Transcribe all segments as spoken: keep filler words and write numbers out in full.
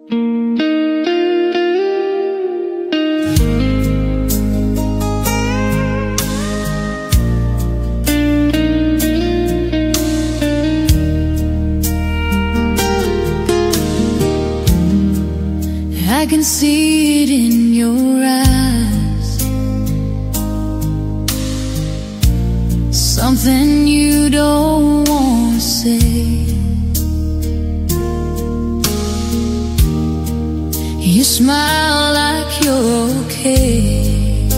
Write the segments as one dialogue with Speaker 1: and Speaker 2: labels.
Speaker 1: I can see it in your eyes, something you don't want to say. You smile like you're okay,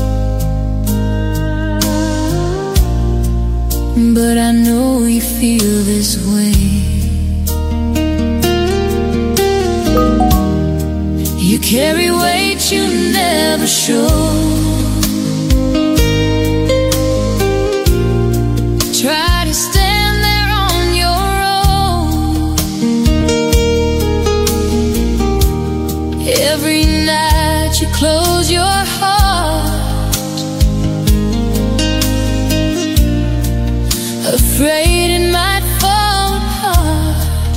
Speaker 1: but I know you feel this way. You carry weight you never show, try to stand there on your own. Every night you close your heart, afraid it might fall apart.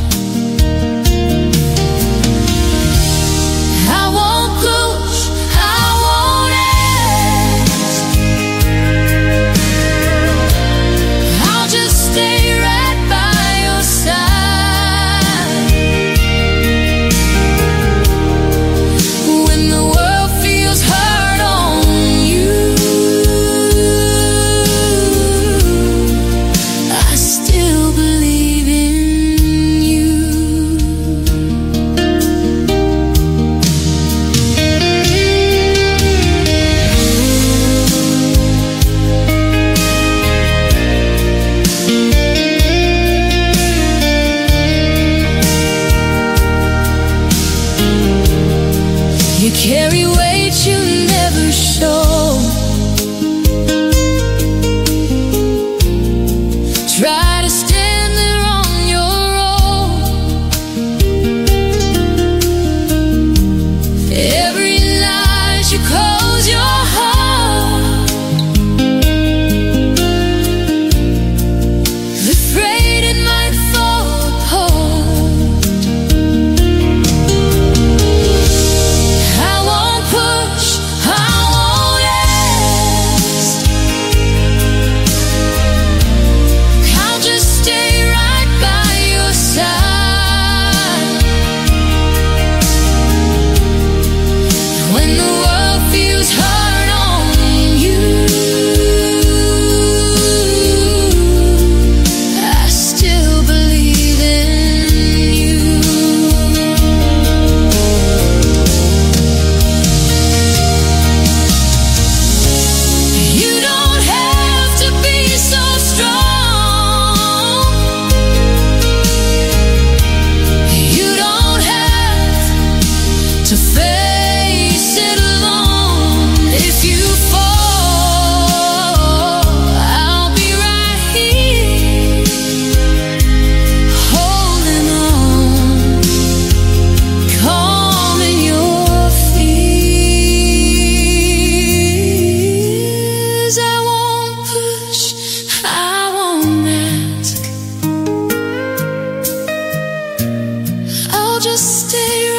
Speaker 1: Carry weight you never show, try to stand there on your own. Every night you close your heart, afraid it might fall apart. Just stay